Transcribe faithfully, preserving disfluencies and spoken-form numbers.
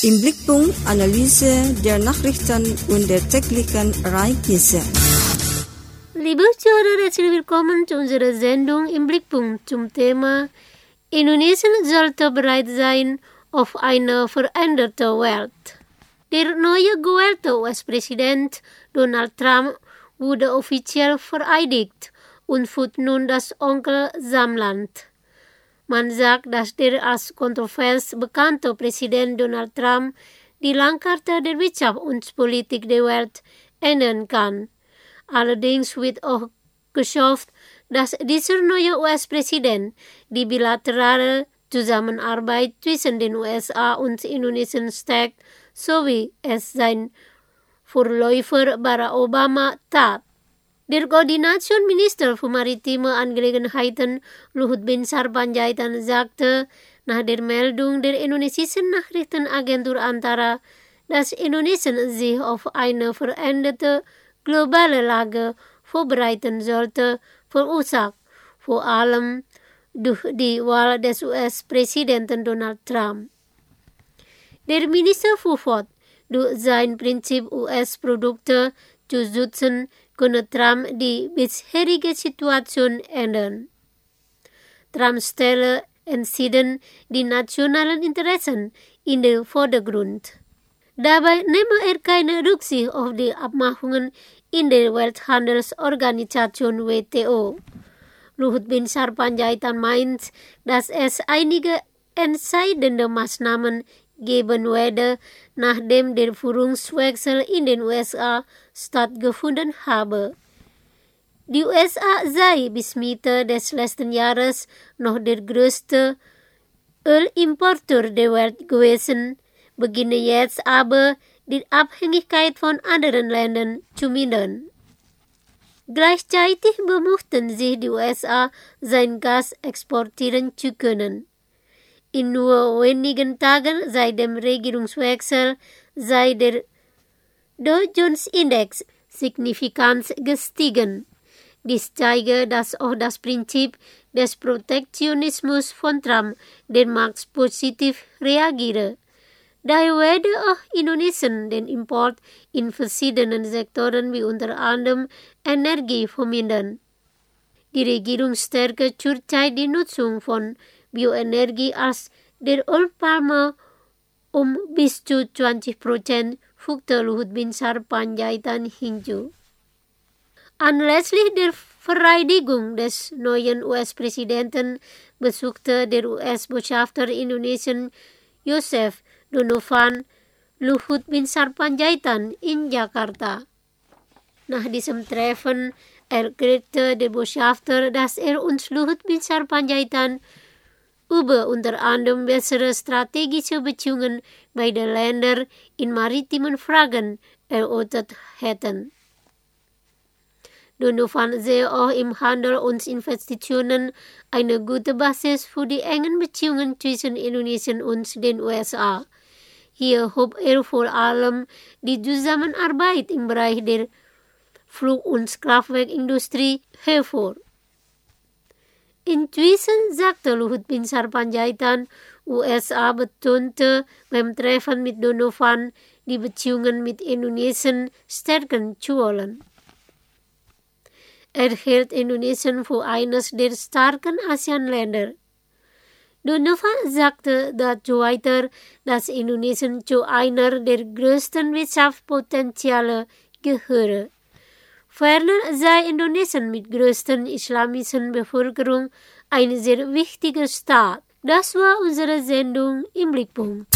Im Blickpunkt Analyse der Nachrichten und der täglichen Ereignisse. Liebe Zuhörer, herzlich willkommen zu unserer Sendung im Blickpunkt zum Thema Indonesien sollte bereit sein auf eine veränderte Welt. Der neue gewählte U S-Präsident Donald Trump wurde offiziell vereidigt und führt nun das Onkelsamland. Man sagt, dass der als kontrovers bekannte Präsident Donald Trump die Landkarte der Wirtschaft und Politik der Welt ändern kann. Allerdings wird auch geschafft, dass dieser neue U S-Präsident die bilaterale Zusammenarbeit zwischen den U S A und Indonesien stärkt, so wie es sein Vorläufer Barack Obama tat. Der Koordinationsminister für maritime Angelegenheiten Luhut Binsar Panjaitan sagte nach der Meldung der indonesischen Nachrichtenagentur Antara, dass Indonesien sich auf eine veränderte globale Lage vorbereiten sollte, verursacht vor allem durch die Wahl des U S-Präsidenten Donald Trump. Der Minister fuhr fort, durch sein Prinzip U S-Produkte zu schützen, könne Trump die bisherige Situation ändern. Trump stelle entschieden die nationalen Interessen in den Vordergrund. Dabei nehme er keine Rücksicht auf die Abmachungen in der Welthandelsorganisation W T O. Luhut Binsar Panjaitan meint, dass es einige entscheidende Maßnahmen geben werde, nachdem der Führungswechsel in den U S A stattgefunden habe. Die U S A sei bis Mitte des letzten Jahres noch der größte Ölimporteur der Welt gewesen, beginne jetzt aber die Abhängigkeit von anderen Ländern zu mindern. Gleichzeitig bemühten sich die U S A, sein Gas exportieren zu können. In nur wenigen Tagen seit dem Regierungswechsel sei der Dow Jones Index signifikant gestiegen. Dies zeige, dass auch das Prinzip des Protektionismus von Trump den Markt positiv reagiere. Daher werde auch Indonesien den Import in verschiedenen Sektoren wie unter anderem Energie vermindern. Die Regierung stärke zurzeit die Nutzung von Bioenergie als der Ölpalme um bis zu zwanzig Prozent, fügte Luhut Binsar Panjaitan hinzu. Anlässlich der Vereidigung des neuen U S-Präsidenten besuchte der U S-Botschafter Indonesien Joseph Donovan Luhut Binsar Panjaitan in Jakarta. Nach diesem Treffen erklärte der Botschafter, dass er uns Luhut Binsar Panjaitan über unter anderem bessere strategische Beziehungen beider Länder in maritimen Fragen erörtert hätten. Donovan sehe auch im Handel und Investitionen eine gute Basis für die engen Beziehungen zwischen Indonesien und den U S A. Hier hob er vor allem die Zusammenarbeit im Bereich der Flug- und Kraftwerkindustrie hervor. Inzwischen sagte Luhut Binsar Panjaitan, U S A betonte beim Treffen mit Donovan, die Beziehungen mit Indonesien stärken zu wollen. Er hält Indonesien für eines der starken ASEAN-Länder. Donovan sagte dazu weiter, dass Indonesien zu einer der größten Wirtschaftspotenziale gehöre. Ferner sei Indonesien mit größter islamischen Bevölkerung ein sehr wichtiger Staat. Das war unsere Sendung im Blickpunkt.